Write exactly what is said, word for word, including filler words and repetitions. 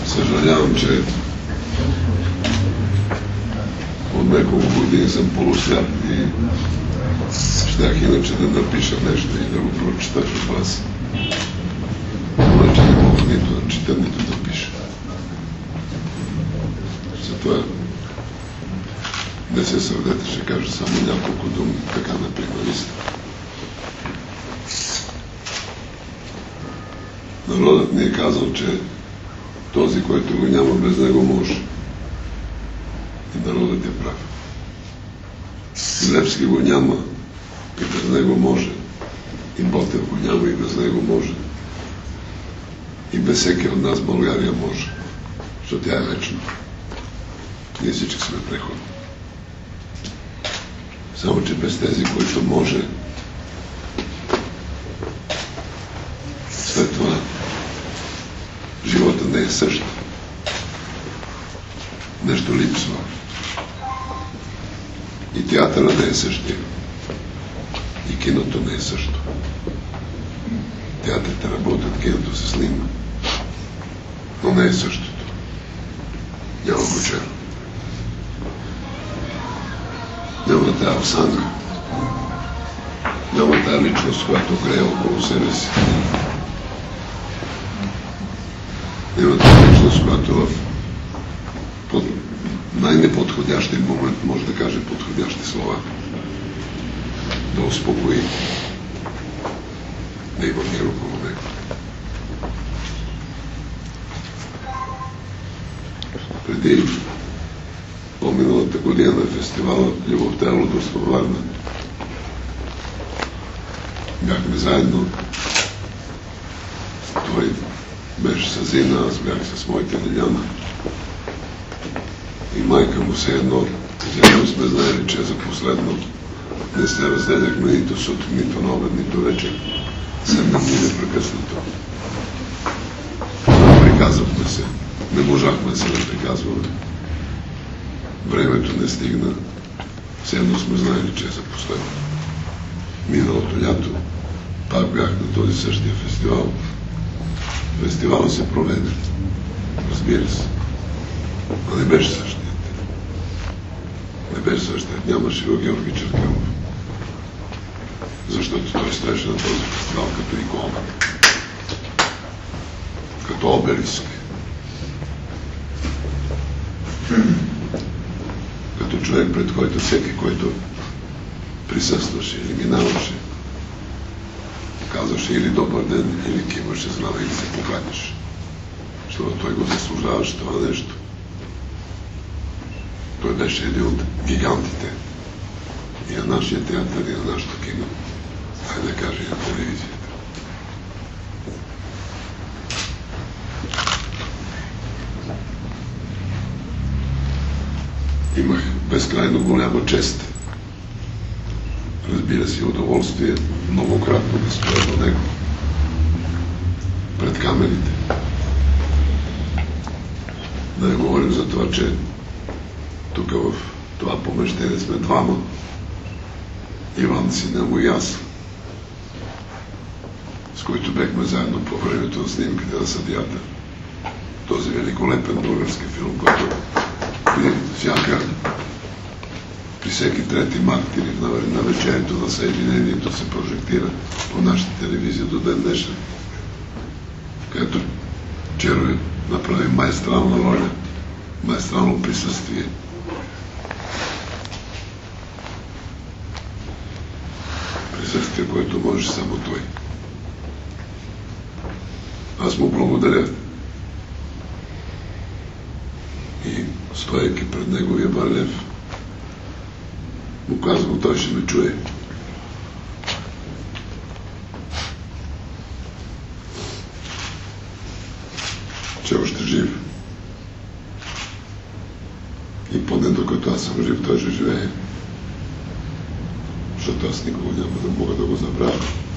Съжалявам, че от няколко години съм полусляп и щях иначе да напиша нещо и да го прочета в вас. Но че не мога нито да чета, нито да пиша. Затова не се сърдете, ще кажа само няколко думи, така на примариста. Народът ни е казал, че този, който го няма, без него може. И народът е прав. И Левски го няма, и без него може. И Ботев го няма, и без него може. И без всеки от нас България може. Защото тя е вечна. Ние всички сме преходни. Само, че без тези, които може, след това живота не е същ. Нещо липсва. И театъра не е същия. И киното не е също. Театрите работят, киното се снима. Но не е същото. Няма кучера. Няма тая осанка. Няма тая личност, която грее около себе си. Няма тая личност, която в под най-неподходящия момент може да каже подходящи слова. Да успокои. Да има мир около него. Преди по-миналата година на фестивала Любовта е лудост във Варна бяхме заедно. Той беше с Зина, аз бях с моята Лиляна. И майка му все едно, заедно сме знаели, че за последно не се разделяхме нито сутрин, нито на обед, нито вечер. Седнахме непрекъснато. Приказвахме се. Не можахме се да приказваме. Времето не стигна. Все едно сме знаели, че е за последно. Миналото лято пак бях на този същия фестивал. Фестивалът се проведе. Разбира се. Но не беше същият. Не беше същият. Нямаше го Георги Черкелов. Защото той стоеше на този фестивал като икона. Като обелиск. Като човек, пред който всеки, който присъстваше или минаваше, казваше или добър ден, или кимаше здраве, или се поканяше. Защото той го заслужаваше това нещо. Той беше един от гигантите и на нашия театър, и на нашото кино. Дай да кажа и на телевизията. Имах безкрайно голяма чест. Разбира се, удоволствие многократно да стоя до него. Пред камерите. Да не говорим за това, че тук в това помещение сме двама. Иван, сина му и аз, с които бехме заедно по времето на снимките на Съдията. Този великолепен български филм, който при всяка, при всеки трети март или на вечерието на Съединението се прожектира по нашата телевизия до ден днешен, където Черови направи майстрална роля, майстрално присъствие. Присъствие, което може само той. Аз му благодаря. И стоейки пред неговия барелев, му казвам, той ще ме чуе. Че още жив. И поне докато аз съм жив, той ще живее. Защото аз никога няма да мога да го забравя.